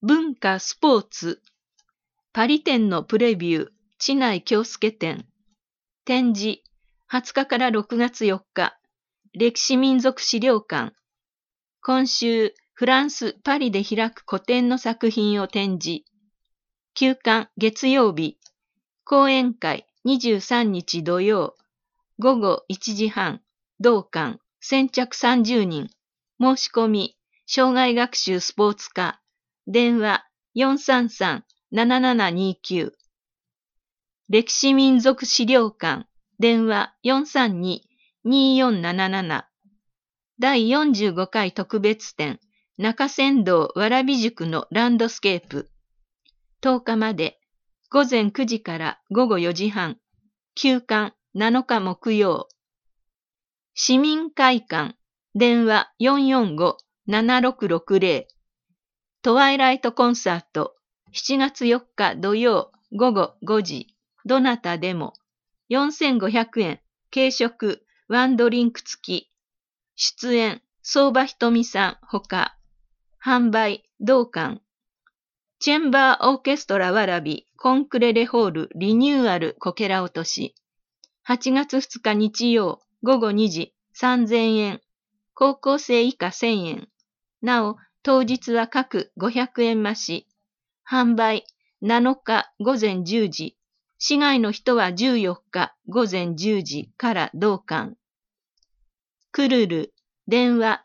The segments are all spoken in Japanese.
文化スポーツ、パリ展のプレビュー、知内京介展、展示、20日から6月4日、歴史民族資料館、今週、フランス・パリで開く個展の作品を展示、休館月曜日、講演会23日土曜、午後1時半、同館、先着30人、申し込み、障害学習スポーツ科、電話433-7729、歴史民族資料館、電話432-2477、第45回特別展、中山道蕨塾のランドスケープ、10日まで、午前9時から午後4時半、休館7日木曜、市民会館、電話445-7660、トワイライトコンサート、7月4日土曜午後5時、どなたでも、4500円、軽食、ワンドリンク付き、出演、相場ひとみさんほか、販売、同館、チェンバーオーケストラわらび、コンクレレホールリニューアルこけら落とし、8月2日日曜、午後2時、3000円、高校生以下1000円、なお、当日は各500円増し、販売、7日午前10時、市外の人は14日午前10時から同館。クルル、電話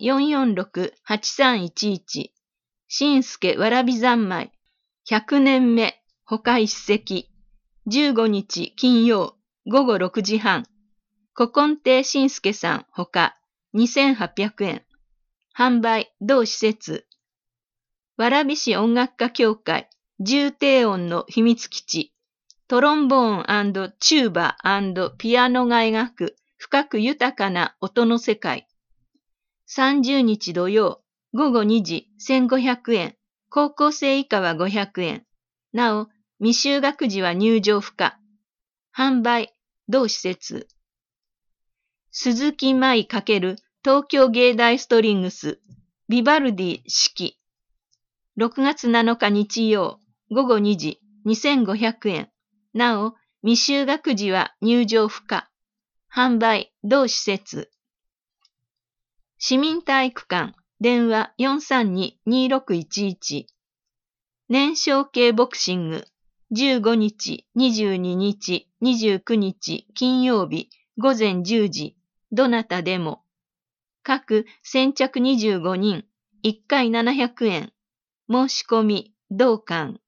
446-8311、新助わらび三昧、100年目、ほか一席、15日金曜、午後6時半、古今亭新助さんほか、2800円、販売、同施設、蕨市音楽家協会、重低音の秘密基地、トロンボーン&チューバー&ピアノが描く深く豊かな音の世界。30日土曜、午後2時1500円、高校生以下は500円。なお、未就学時は入場不可。販売、同施設。鈴木舞×東京芸大ストリングス、ビバルディ式。6月7日日曜、午後2時2500円。なお、未就学時は入場不可。販売、同施設。市民体育館、電話432-2611。年少系ボクシング、15日、22日、29日、金曜日、午前10時、どなたでも。各先着25人、1回700円。申し込み、同館。